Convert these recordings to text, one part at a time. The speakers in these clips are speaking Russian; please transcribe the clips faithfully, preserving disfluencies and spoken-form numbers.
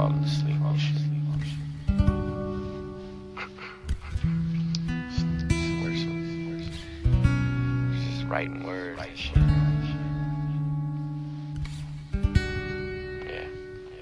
falling asleep and shit. We're just, we're just, we're just writing words and shit. Yeah,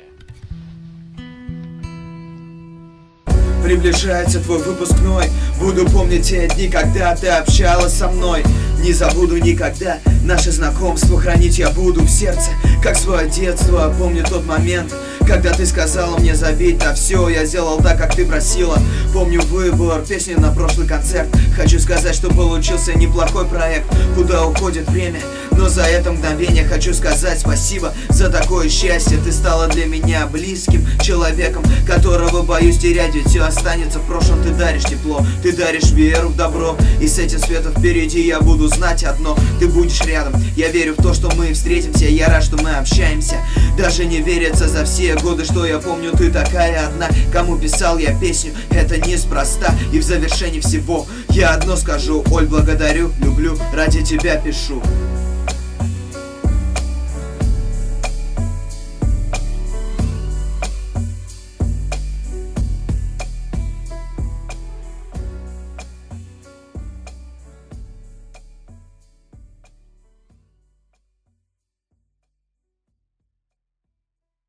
yeah. Приближается твой выпускной. Буду помнить те дни, когда ты общалась со мной. Не забуду никогда наше знакомство. Хранить я буду в сердце, как свое детство. Помню тот момент, когда ты сказала мне забить на все. Я сделал так, как ты просила. Помню выбор песни на прошлый концерт. Хочу сказать, что получился неплохой проект. Куда уходит время, но за это мгновение хочу сказать спасибо за такое счастье. Ты стала для меня близким человеком, которого боюсь терять, ведь все останется в прошлом. Ты даришь тепло, ты даришь веру в добро, и с этим светом впереди я буду знать одно: ты будешь рядом. Я верю в то, что мы встретимся, я рад, что мы общаемся. Даже не верится за все годы, что я помню, ты такая одна. Кому писал я песню, это неспроста. И в завершении всего я одно скажу: Оль, благодарю, люблю, ради тебя пишу.